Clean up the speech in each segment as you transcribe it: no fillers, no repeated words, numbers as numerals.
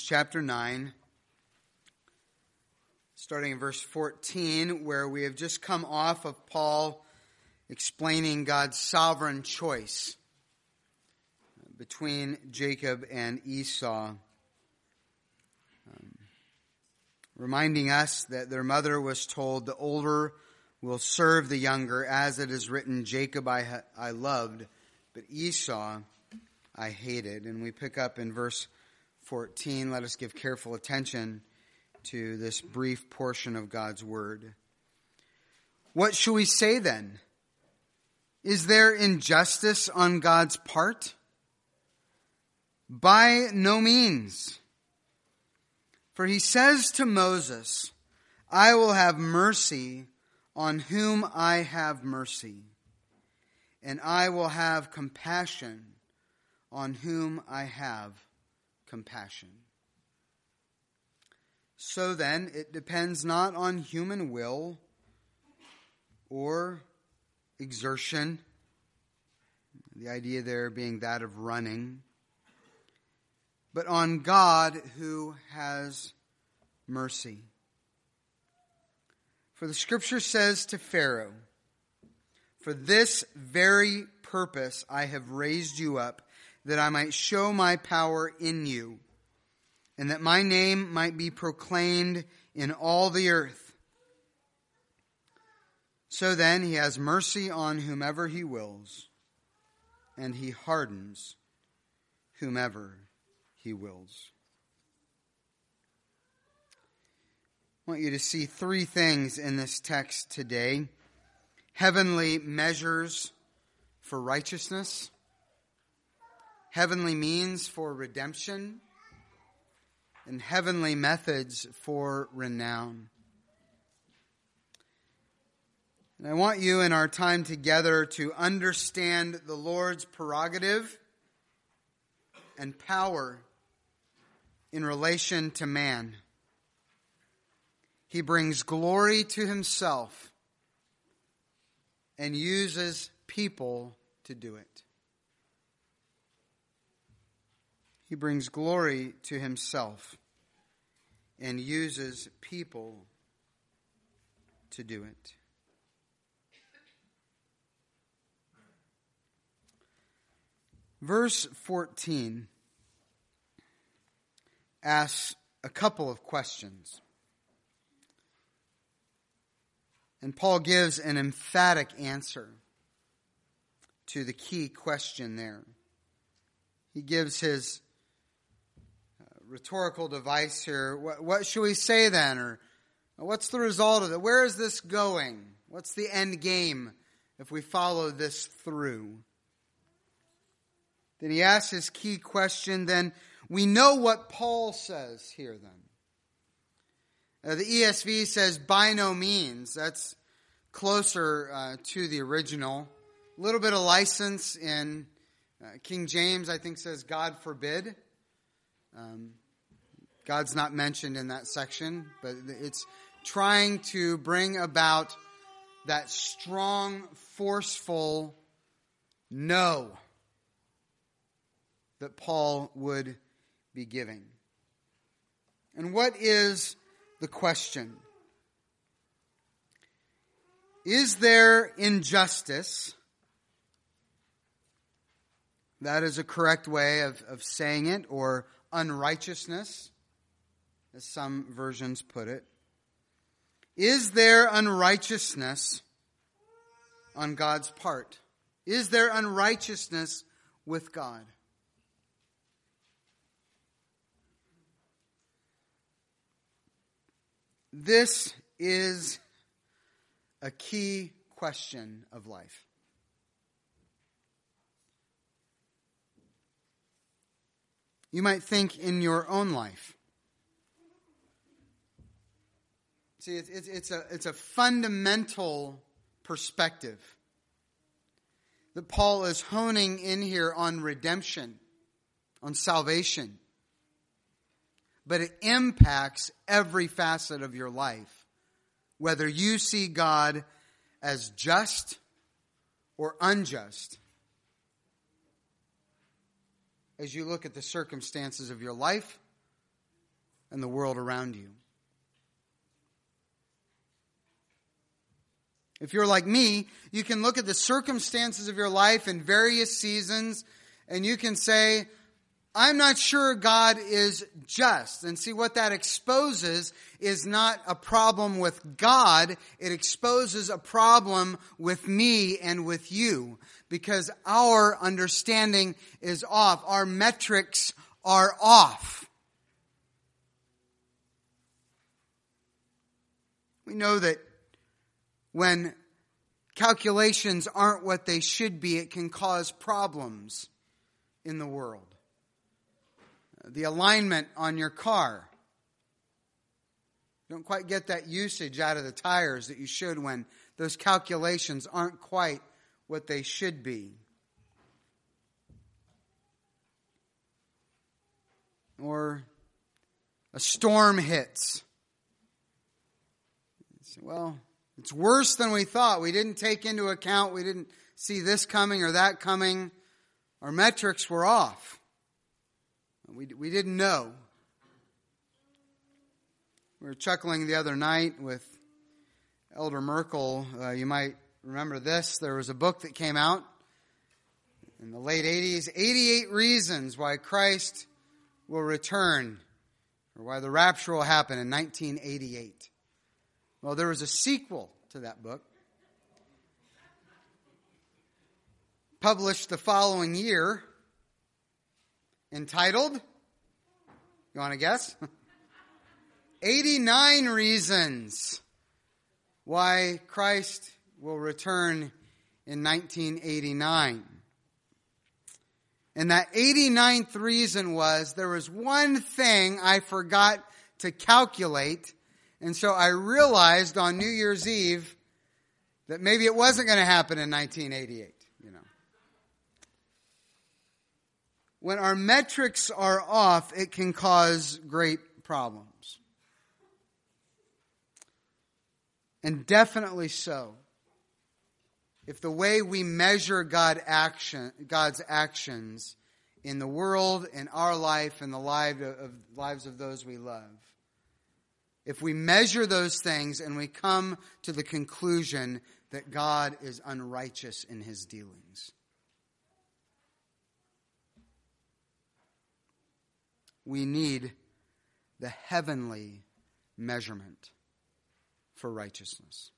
chapter 9, starting in verse 14, where we have just come off of Paul explaining God's sovereign choice between Jacob and Esau, reminding us that their mother was told, the older will serve the younger, as it is written, Jacob I loved, but Esau I hated. And we pick up in verse 14. Let us give careful attention to this brief portion of God's word. What shall we say then? Is there injustice on God's part? By no means. For he says to Moses, I will have mercy on whom I have mercy, and I will have compassion on whom I have compassion. So then, it depends not on human will or exertion, the idea there being that of running, but on God who has mercy. For the scripture says to Pharaoh, for this very purpose I have raised you up, that I might show my power in you, and that my name might be proclaimed in all the earth. So then he has mercy on whomever he wills, and he hardens whomever he wills. I want you to see three things in this text today. Heavenly measures for righteousness, heavenly means for redemption, and heavenly methods for renown. And I want you in our time together to understand the Lord's prerogative and power in relation to man. He brings glory to himself and uses people to do it. He brings glory to himself and uses people to do it. Verse 14 asks a couple of questions. And Paul gives an emphatic answer to the key question there. He gives his rhetorical device here. What should we say then? Or what's the result of it? Where is this going? What's the end game if we follow this through? Then he asks his key question. Then we know what Paul says here then. The ESV says, by no means. That's closer to the original. A little bit of license in King James, I think, says, God forbid. God's not mentioned in that section, but it's trying to bring about that strong, forceful no that Paul would be giving. And what is the question? Is there injustice? That is a correct way of saying it, or unrighteousness, as some versions put it. Is there unrighteousness on God's part? Is there unrighteousness with God? This is a key question of life. You might think in your own life. See, it's a fundamental perspective that Paul is honing in here on redemption, on salvation. But it impacts every facet of your life, whether you see God as just or unjust. As you look at the circumstances of your life, and the world around you. If you're like me, you can look at the circumstances of your life in various seasons and you can say, I'm not sure God is just. And see, what that exposes is not a problem with God. It exposes a problem with me and with you, because our understanding is off. Our metrics are off. We know that when calculations aren't what they should be, it can cause problems in the world. The alignment on your car. You don't quite get that usage out of the tires that you should when those calculations aren't quite what they should be. Or a storm hits. Well, it's worse than we thought. We didn't take into account, we didn't see this coming or that coming. Our metrics were off. We didn't know. We were chuckling the other night with Elder Merkel. You might remember this. There was a book that came out in the late 80s, 88 Reasons Why Christ Will Return, or why the rapture will happen in 1988. Well, there was a sequel to that book, published the following year, entitled, you want to guess? 89 Reasons Why Christ Will Return in 1989. And that 89th reason was, there was one thing I forgot to calculate. And so I realized on New Year's Eve that maybe it wasn't going to happen in 1988, When our metrics are off, it can cause great problems. And definitely so. If the way we measure God's actions in the world, in our life, in the lives of those we love, if we measure those things and we come to the conclusion that God is unrighteous in his dealings. We need the heavenly measurement for righteousness.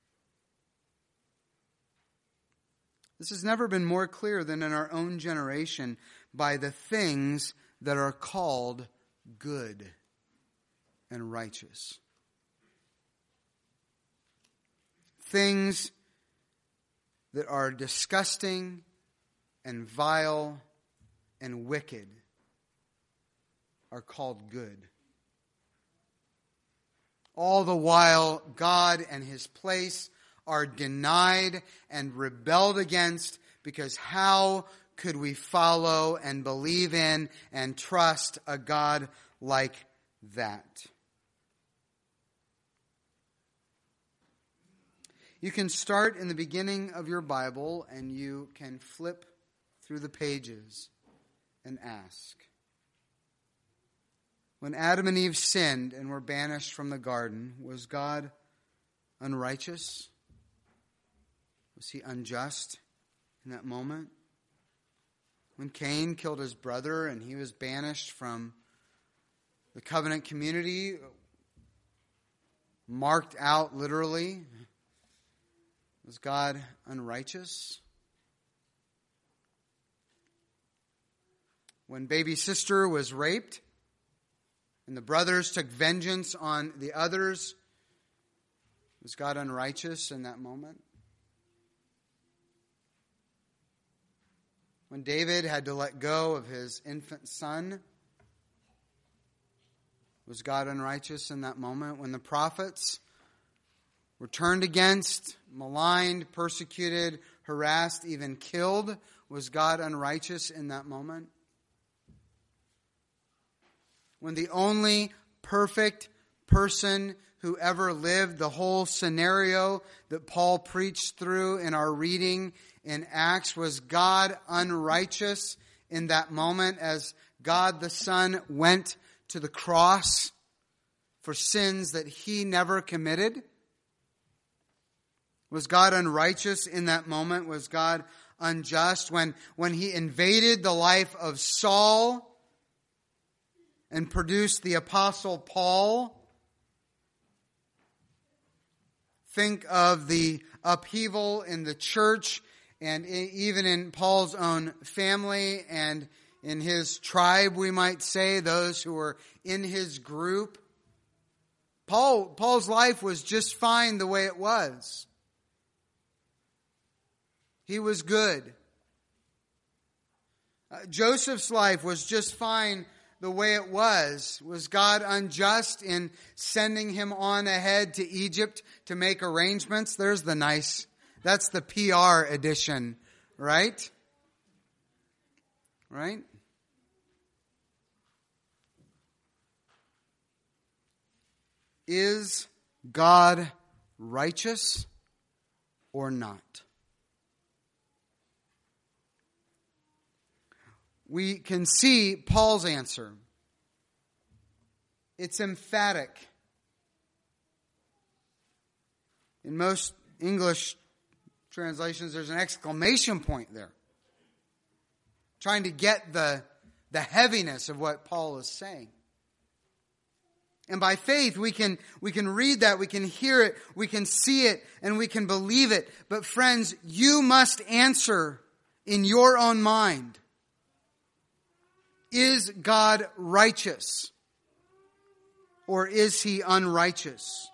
This has never been more clear than in our own generation by the things that are called good and righteous. Things that are disgusting and vile and wicked are called good. All the while, God and his place are denied and rebelled against, because how could we follow and believe in and trust a God like that? You can start in the beginning of your Bible and you can flip through the pages and ask. When Adam and Eve sinned and were banished from the garden, was God unrighteous? Was he unjust in that moment? When Cain killed his brother and he was banished from the covenant community, marked out literally, was God unrighteous? When baby sister was raped and the brothers took vengeance on the others, was God unrighteous in that moment? When David had to let go of his infant son, was God unrighteous in that moment? When the prophets were turned against, maligned, persecuted, harassed, even killed, was God unrighteous in that moment? When the only perfect person who ever lived, the whole scenario that Paul preached through in our reading in Acts, was God unrighteous in that moment as God the Son went to the cross for sins that he never committed? Was God unrighteous in that moment? Was God unjust when he invaded the life of Saul and produced the Apostle Paul? Think of the upheaval in the church and even in Paul's own family and in his tribe, we might say, those who were in his group. Paul's life was just fine the way it was. He was good. Joseph's life was just fine the way it was. Was God unjust in sending him on ahead to Egypt to make arrangements? That's the PR edition, right? Right? Is God righteous or not? We can see Paul's answer. It's emphatic. In most English translations, there's an exclamation point there, trying to get the heaviness of what Paul is saying. And by faith, we can read that, we can hear it, we can see it, and we can believe it. But friends, you must answer in your own mind. Is God righteous? Or is he unrighteous?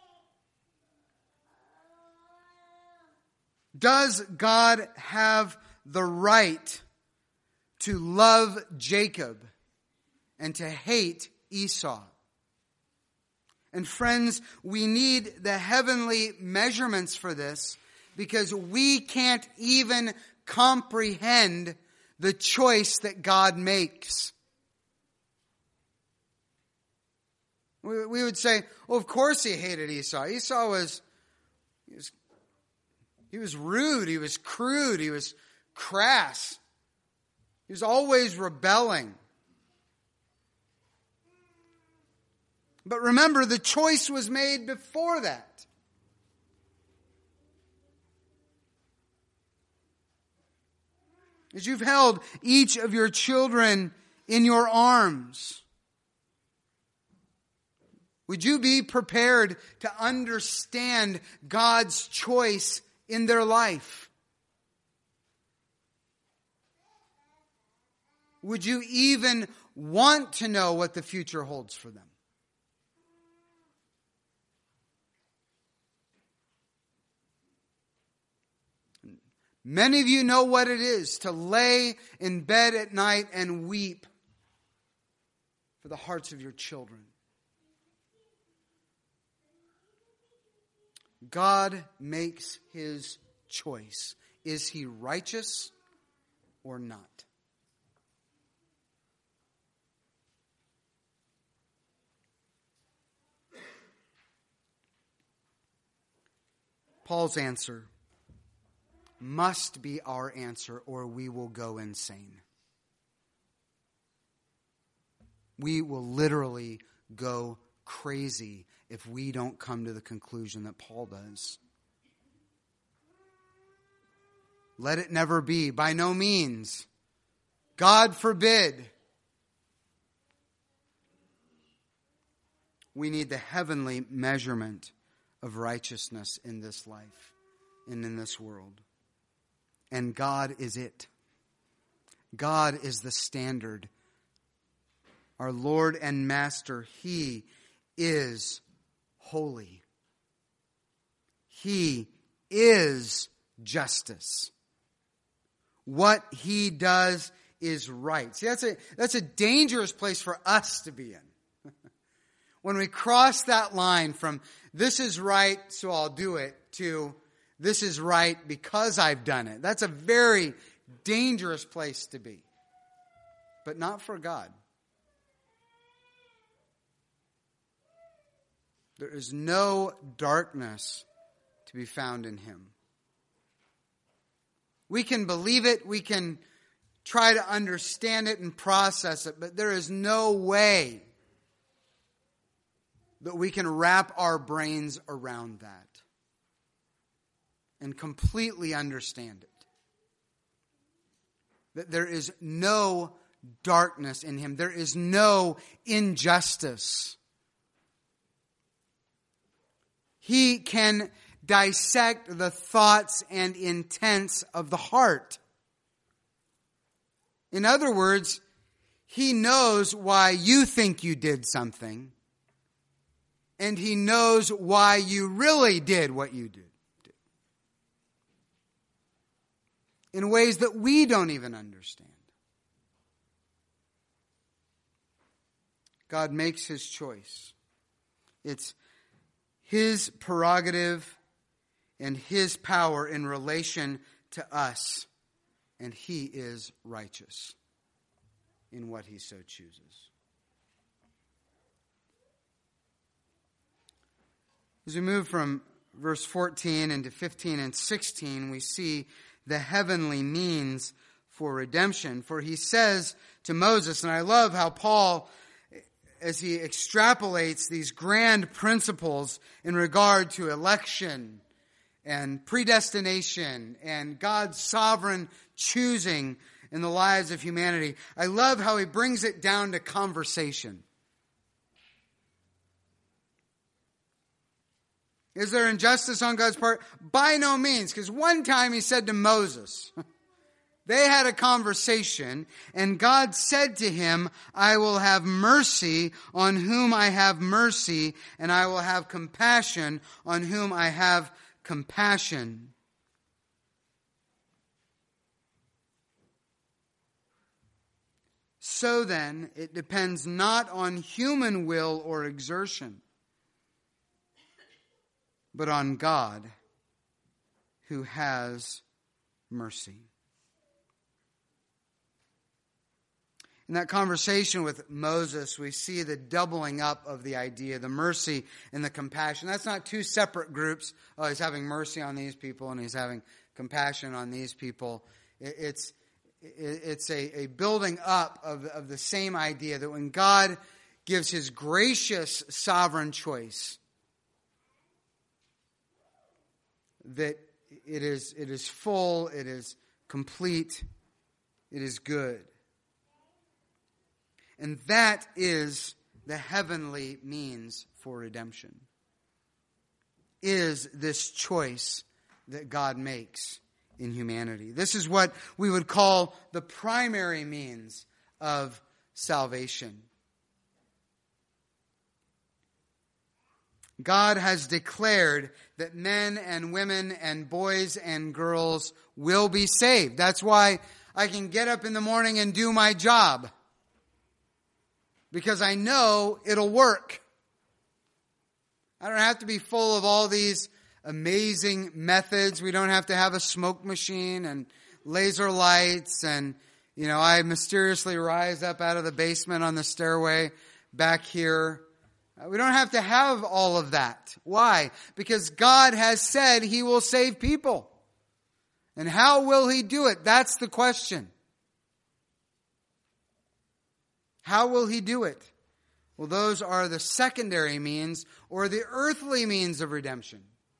Does God have the right to love Jacob and to hate Esau? And friends, we need the heavenly measurements for this because we can't even comprehend the choice that God makes. We would say, well, of course he hated Esau. Esau was rude, he was crude, he was crass. He was always rebelling. But remember, the choice was made before that. As you've held each of your children in your arms, would you be prepared to understand God's choice in their life? Would you even want to know what the future holds for them? Many of you know what it is to lay in bed at night and weep for the hearts of your children. God makes his choice. Is he righteous or not? Paul's answer must be our answer, or we will go insane. We will literally go crazy if we don't come to the conclusion that Paul does. Let it never be. By no means. God forbid. We need the heavenly measurement of righteousness in this life and in this world. And God is it. God is the standard. Our Lord and Master, he is holy. He is justice. What he does is right. See, that's a dangerous place for us to be in. When we cross that line from this is right, so I'll do it, to this is right because I've done it. That's a very dangerous place to be. But not for God. There is no darkness to be found in him. We can believe it, we can try to understand it and process it, but there is no way that we can wrap our brains around that and completely understand it. That there is no darkness in him. There is no injustice. He can dissect the thoughts and intents of the heart. In other words, he knows why you think you did something, and he knows why you really did what you did. In ways that we don't even understand. God makes his choice. It's his prerogative and his power in relation to us. And he is righteous in what he so chooses. As we move from verse 14 into 15 and 16, we see the heavenly means for redemption. For he says to Moses, and I love how Paul, as he extrapolates these grand principles in regard to election and predestination and God's sovereign choosing in the lives of humanity, I love how he brings it down to conversation. Is there injustice on God's part? By no means, because one time he said to Moses, they had a conversation, and God said to him, I will have mercy on whom I have mercy, and I will have compassion on whom I have compassion. So then, it depends not on human will or exertion, but on God who has mercy. In that conversation with Moses, we see the doubling up of the idea, the mercy and the compassion. That's not two separate groups. Oh, he's having mercy on these people and he's having compassion on these people. It's a building up of the same idea that when God gives his gracious sovereign choice, that it is full, it is complete, it is good. And that is the heavenly means for redemption. Is this choice that God makes in humanity. This is what we would call the primary means of salvation. God has declared that men and women and boys and girls will be saved. That's why I can get up in the morning and do my job. Because I know it'll work. I don't have to be full of all these amazing methods. We don't have to have a smoke machine and laser lights. And, I mysteriously rise up out of the basement on the stairway back here. We don't have to have all of that. Why? Because God has said he will save people. And how will he do it? That's the question. How will he do it? Well, those are the secondary means or the earthly means of redemption.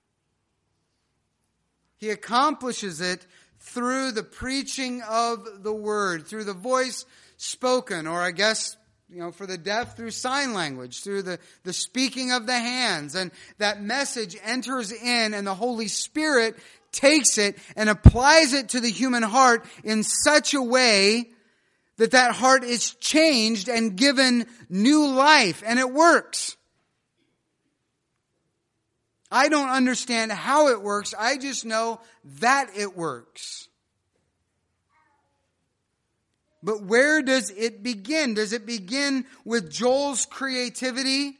He accomplishes it through the preaching of the word, through the voice spoken, or I guess, for the deaf, through sign language, through the speaking of the hands. And that message enters in, and the Holy Spirit takes it and applies it to the human heart in such a way that heart is changed and given new life, and it works. I don't understand how it works. I just know that it works. But where does it begin? Does it begin with Joel's creativity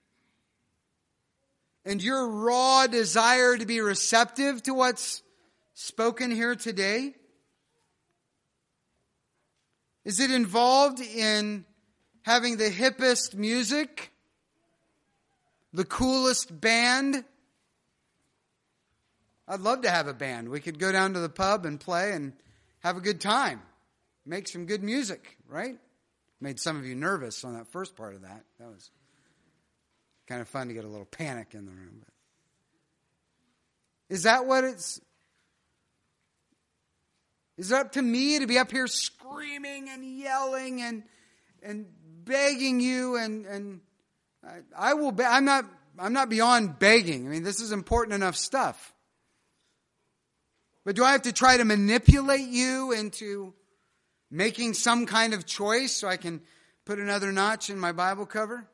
and your raw desire to be receptive to what's spoken here today? Is it involved in having the hippest music, the coolest band? I'd love to have a band. We could go down to the pub and play and have a good time. Make some good music, right? Made some of you nervous on that first part of that. Kind of fun to get a little panic in the room. But is that what it's... Is it up to me to be up here screaming and yelling and begging you and I will I'm not beyond begging. I mean, this is important enough stuff. But do I have to try to manipulate you into making some kind of choice so I can put another notch in my Bible cover?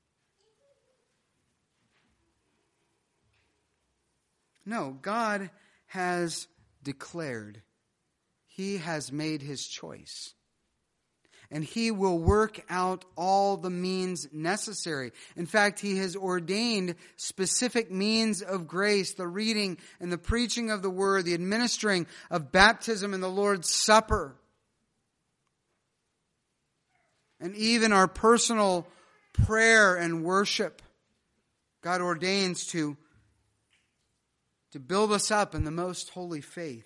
No, God has declared. He has made his choice. And he will work out all the means necessary. In fact, he has ordained specific means of grace, the reading and the preaching of the word, the administering of baptism and the Lord's Supper. And even our personal prayer and worship, God ordains to build us up in the most holy faith.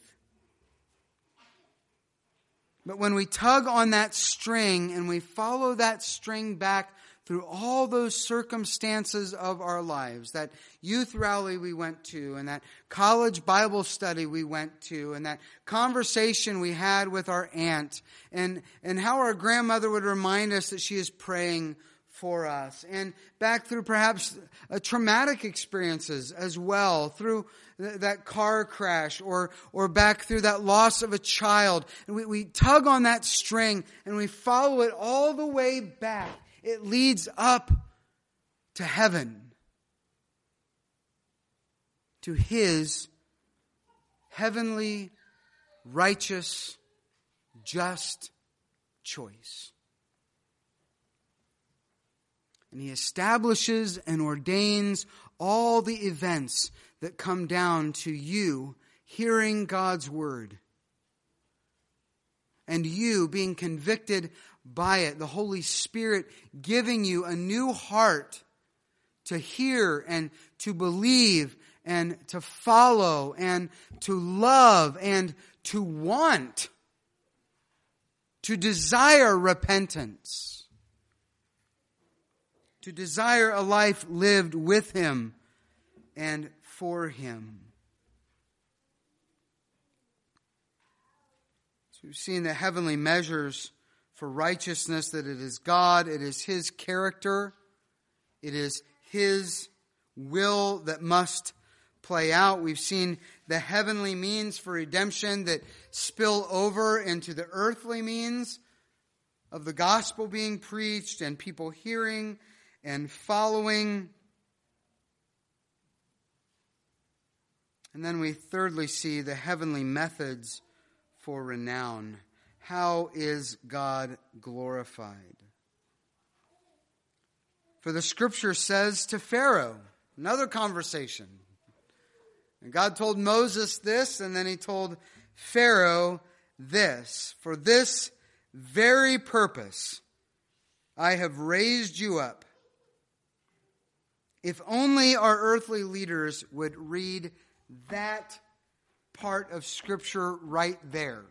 But when we tug on that string and we follow that string back through all those circumstances of our lives, that youth rally we went to, and that college Bible study we went to, and that conversation we had with our aunt, and how our grandmother would remind us that she is praying for us, and back through perhaps traumatic experiences as well, through that car crash, or back through that loss of a child. And we tug on that string and we follow it all the way back. It leads up to heaven, to his heavenly, righteous, just choice. And he establishes and ordains all the events that come down to you hearing God's word. And you being convicted by it, the Holy Spirit giving you a new heart to hear and to believe and to follow and to love and to want, to desire repentance, to desire a life lived with him and for him. So we've seen the heavenly measures for righteousness, that it is God, it is his character, it is his will that must play out. We've seen the heavenly means for redemption that spill over into the earthly means of the gospel being preached and people hearing and following. And then we thirdly see the heavenly methods for renown. How is God glorified? For the scripture says to Pharaoh, another conversation. And God told Moses this, and then he told Pharaoh this. For this very purpose I have raised you up. If only our earthly leaders would read that part of Scripture right there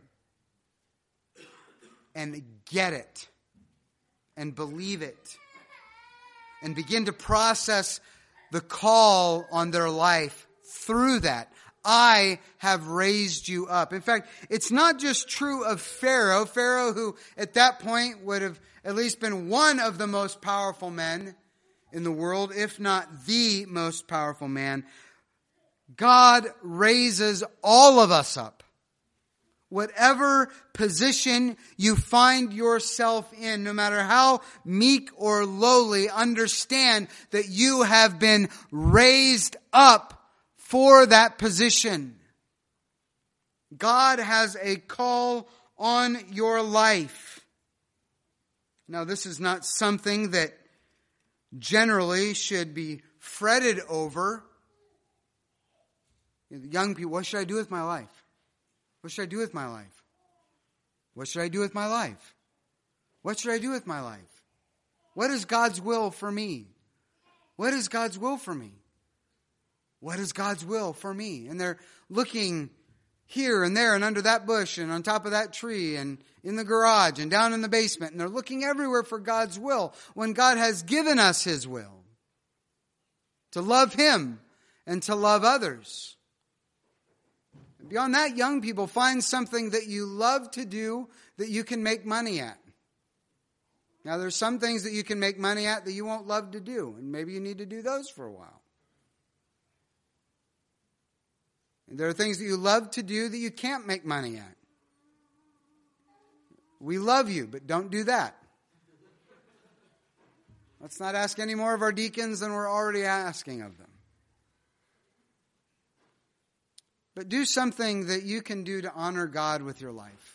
and get it and believe it and begin to process the call on their life through that. I have raised you up. In fact, it's not just true of Pharaoh. Pharaoh, who at that point would have at least been one of the most powerful men in the world, if not the most powerful man. God raises all of us up. Whatever position you find yourself in, no matter how meek or lowly, understand that you have been raised up for that position. God has a call on your life. Now, this is not something that generally should be fretted over. Young people, what should I do with my life? What should I do with my life? What should I do with my life? What should I do with my life? What is God's will for me? What is God's will for me? What is God's will for me? And they're looking here and there and under that bush and on top of that tree and in the garage and down in the basement. And they're looking everywhere for God's will when God has given us his will. to love Him and to love others. Beyond that, young people, find something that you love to do that you can make money at. Now, there's some things that you can make money at that you won't love to do, and maybe you need to do those for a while. And there are things that you love to do that you can't make money at. We love you, but don't do that. Let's not ask any more of our deacons than we're already asking of them. But do something that you can do to honor God with your life.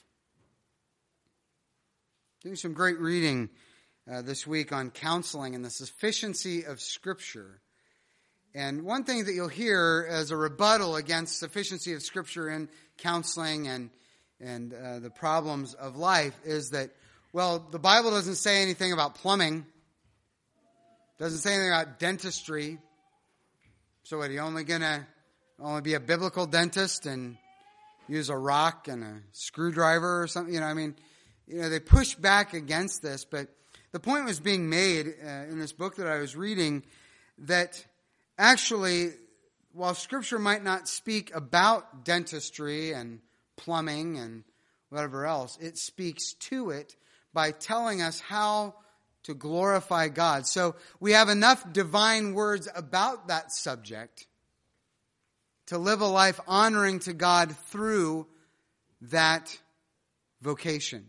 Doing some great reading this week on counseling and the sufficiency of Scripture. And one thing that you'll hear as a rebuttal against sufficiency of Scripture in counseling and the problems of life is that, well, the Bible doesn't say anything about plumbing. Doesn't say anything about dentistry. So what, are you only going to be a biblical dentist and use a rock and a screwdriver or something? They push back against this, but the point was being made in this book that I was reading that actually, while Scripture might not speak about dentistry and plumbing and whatever else, it speaks to it by telling us how to glorify God. So we have enough divine words about that subject to live a life honoring to God through that vocation.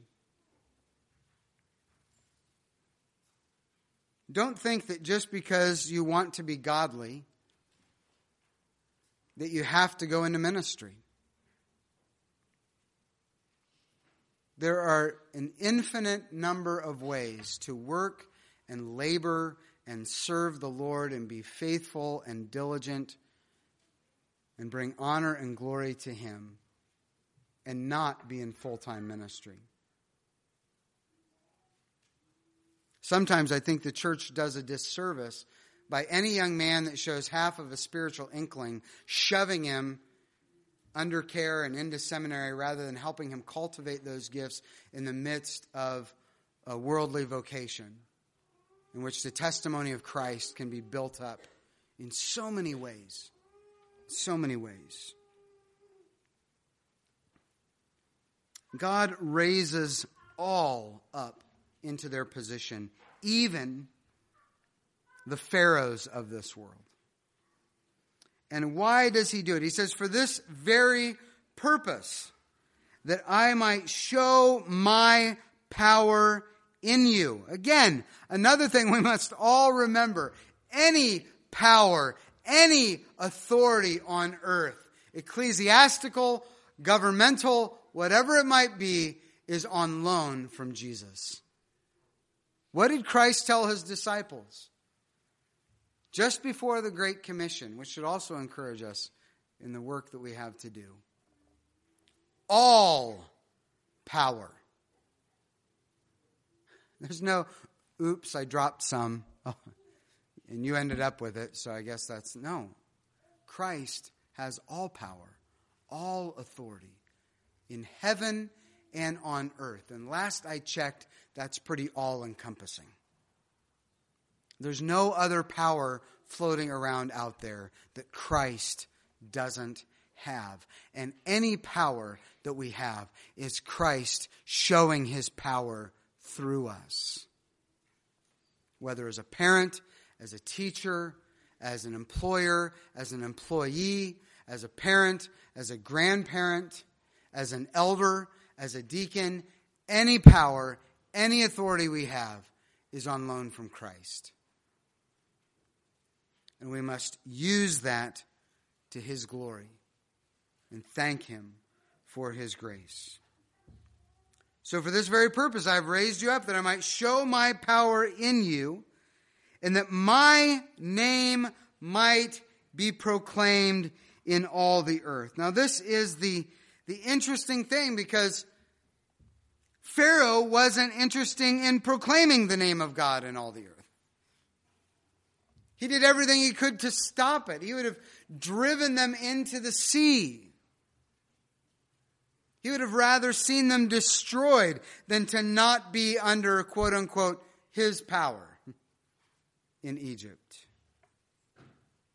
Don't think that just because you want to be godly, that you have to go into ministry. There are an infinite number of ways to work and labor and serve the Lord and be faithful and diligent and bring honor and glory to Him and not be in full-time ministry. Sometimes I think the church does a disservice by any young man that shows half of a spiritual inkling, shoving him under care and into seminary rather than helping him cultivate those gifts in the midst of a worldly vocation in which the testimony of Christ can be built up in so many ways. So many ways. God raises all up into their position, even the pharaohs of this world. And why does He do it? He says, for this very purpose, that I might show my power in you. Again, another thing we must all remember. Any power, any authority on earth, ecclesiastical, governmental, whatever it might be, is on loan from Jesus. What did Christ tell His disciples? Just before the Great Commission, which should also encourage us in the work that we have to do. All power. There's no, oops, I dropped some, and you ended up with it, so I guess that's, no. Christ has all power, all authority in heaven and on earth. And last I checked, that's pretty all-encompassing. There's no other power floating around out there that Christ doesn't have. And any power that we have is Christ showing His power through us. Whether as a parent, as a teacher, as an employer, as an employee, as a parent, as a grandparent, as an elder, as a deacon, any power, any authority we have is on loan from Christ. And we must use that to His glory and thank Him for His grace. So for this very purpose I have raised you up, that I might show my power in you, and that my name might be proclaimed in all the earth. Now this is the interesting thing, because Pharaoh wasn't interested in proclaiming the name of God in all the earth. He did everything he could to stop it. He would have driven them into the sea. He would have rather seen them destroyed than to not be under, quote unquote, his power in Egypt.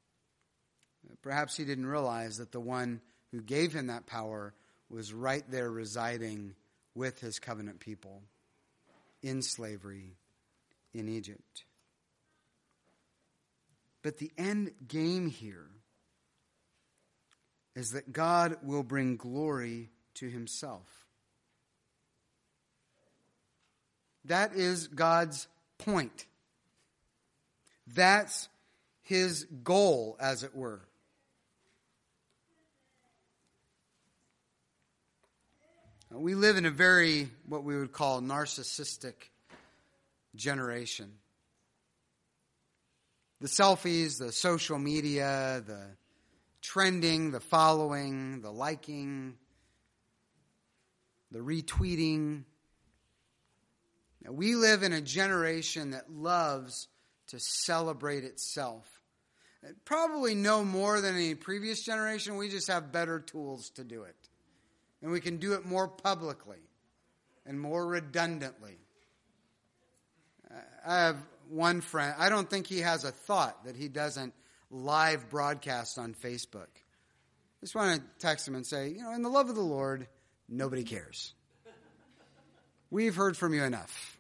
Perhaps he didn't realize that the one who gave him that power was right there residing with his covenant people in slavery in Egypt. But the end game here is that God will bring glory to himself. That is God's point. That's his goal, as it were. We live in a very, what we would call, narcissistic generation. The selfies, the social media, the trending, the following, the liking, the retweeting. Now, we live in a generation that loves to celebrate itself. Probably no more than any previous generation. We just have better tools to do it. And we can do it more publicly and more redundantly. I have one friend, I don't think he has a thought that he doesn't live broadcast on Facebook. I just want to text him and say, in the love of the Lord, nobody cares. We've heard from you enough.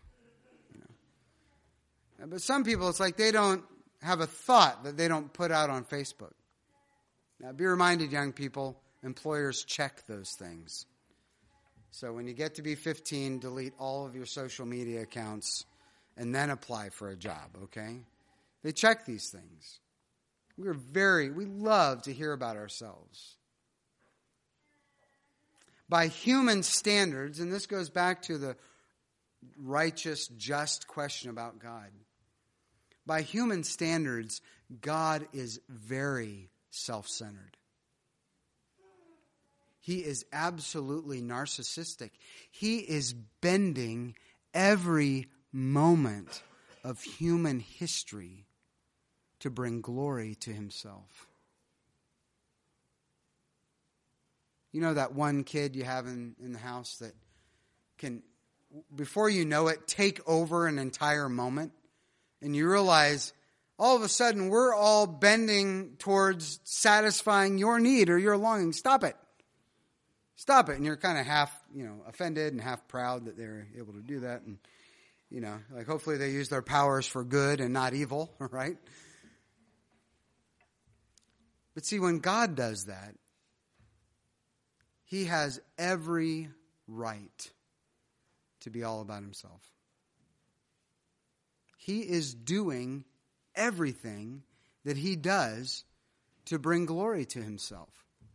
But some people, it's like they don't have a thought that they don't put out on Facebook. Now, be reminded, young people, employers check those things. So when you get to be 15, delete all of your social media accounts and then apply for a job, okay? They check these things. We love to hear about ourselves. By human standards, and this goes back to the righteous, just question about God. By human standards, God is very self-centered. He is absolutely narcissistic. He is bending every moment of human history to bring glory to himself. You know that one kid you have in the house that can, before you know it, take over an entire moment? And you realize all of a sudden we're all bending towards satisfying your need or your longing. Stop it. Stop it. And you're kind of half, offended and half proud that they're able to do that. And, hopefully they use their powers for good and not evil, right? But see, when God does that, he has every right to be all about himself. He is doing everything that he does to bring glory to himself.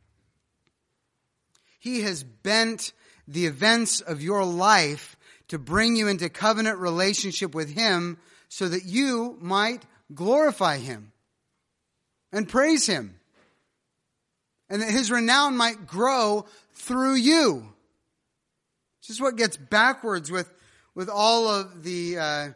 He has bent the events of your life to bring you into covenant relationship with him so that you might glorify him and praise him. And that his renown might grow through you. This is what gets backwards with all of the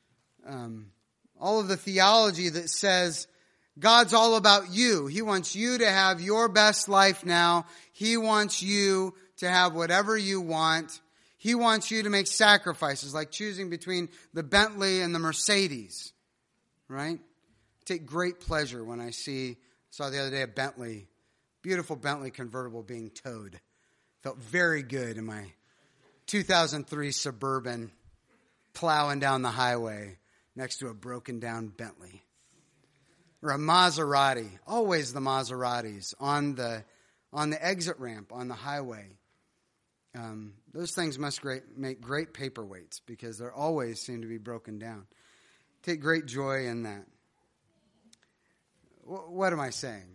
theology that says God's all about you. He wants you to have your best life now. He wants you to have whatever you want. He wants you to make sacrifices, like choosing between the Bentley and the Mercedes. Right? I take great pleasure when I saw the other day a Bentley, beautiful Bentley convertible being towed. Felt very good in my 2003 Suburban plowing down the highway next to a broken down Bentley. Or a Maserati, always the Maseratis on the exit ramp on the highway. Those things must make great paperweights because they always seem to be broken down. Take great joy in that. What am I saying?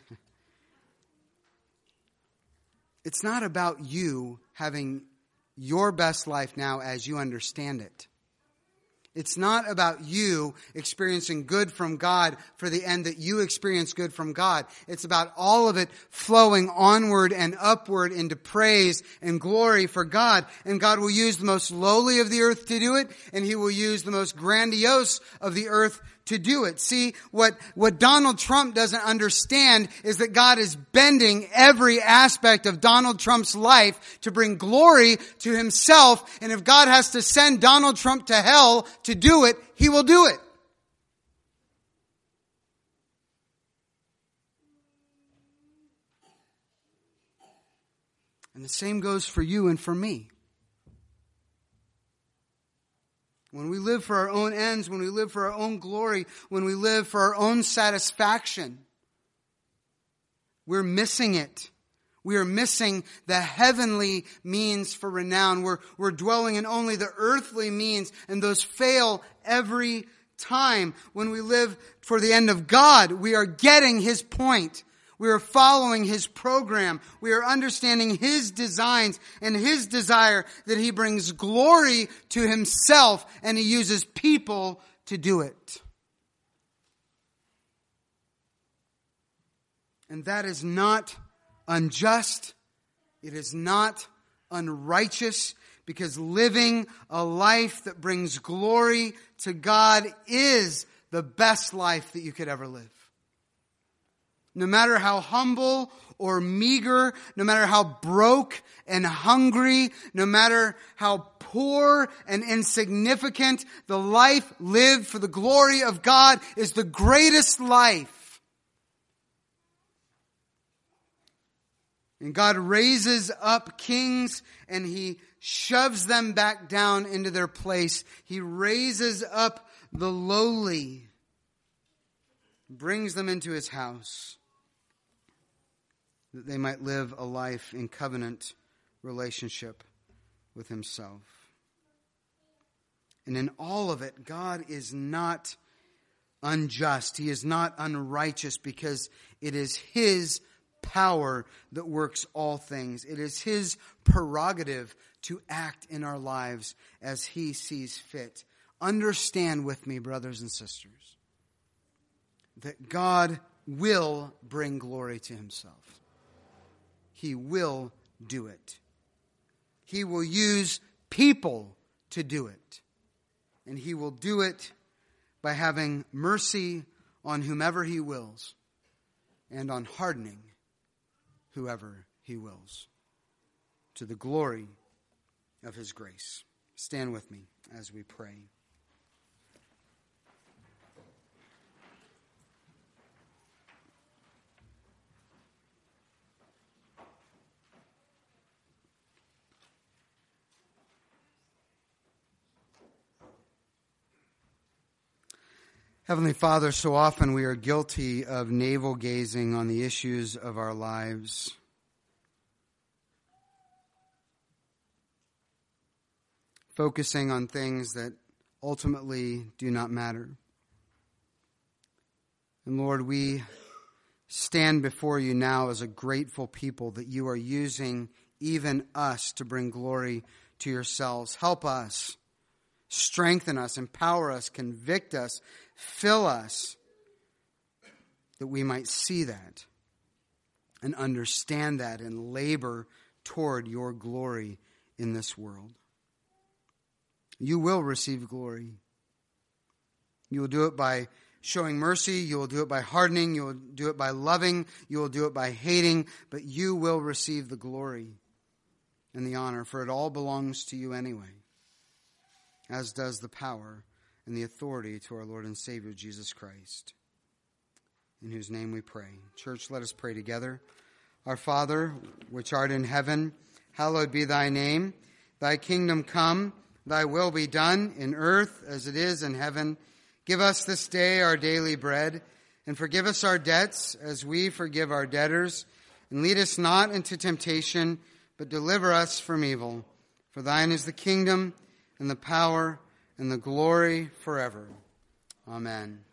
It's not about you having your best life now as you understand it. It's not about you experiencing good from God for the end that you experience good from God. It's about all of it flowing onward and upward into praise and glory for God. And God will use the most lowly of the earth to do it, and he will use the most grandiose of the earth to do it. See, what Donald Trump doesn't understand is that God is bending every aspect of Donald Trump's life to bring glory to himself. And if God has to send Donald Trump to hell to do it, he will do it. And the same goes for you and for me. When we live for our own ends, when we live for our own glory, when we live for our own satisfaction, we're missing it. We are missing the heavenly means for renown. We're dwelling in only the earthly means, and those fail every time. When we live for the end of God, we are getting His point. We are following His program. We are understanding His designs and His desire that He brings glory to Himself, and He uses people to do it. And that is not unjust. It is not unrighteous, because living a life that brings glory to God is the best life that you could ever live. No matter how humble or meager, no matter how broke and hungry, no matter how poor and insignificant, the life lived for the glory of God is the greatest life. And God raises up kings and He shoves them back down into their place. He raises up the lowly, brings them into His house, that they might live a life in covenant relationship with Himself. And in all of it, God is not unjust. He is not unrighteous, because it is His power that works all things. It is His prerogative to act in our lives as He sees fit. Understand with me, brothers and sisters, that God will bring glory to Himself. He will do it. He will use people to do it. And He will do it by having mercy on whomever He wills, and on hardening whoever He wills, to the glory of His grace. Stand with me as we pray. Heavenly Father, so often we are guilty of navel-gazing on the issues of our lives. Focusing on things that ultimately do not matter. And Lord, we stand before You now as a grateful people that You are using even us to bring glory to Yourselves. Help us. Strengthen us, empower us, convict us, fill us, that we might see that and understand that and labor toward Your glory in this world. You will receive glory. You will do it by showing mercy. You will do it by hardening. You will do it by loving. You will do it by hating. But You will receive the glory and the honor, for it all belongs to You anyway, as does the power and the authority to our Lord and Savior, Jesus Christ, in whose name we pray. Church, let us pray together. Our Father, which art in heaven, hallowed be Thy name. Thy kingdom come, Thy will be done, in earth as it is in heaven. Give us this day our daily bread, and forgive us our debts as we forgive our debtors. And lead us not into temptation, but deliver us from evil. For Thine is the kingdom, and the power, and the glory forever. Amen.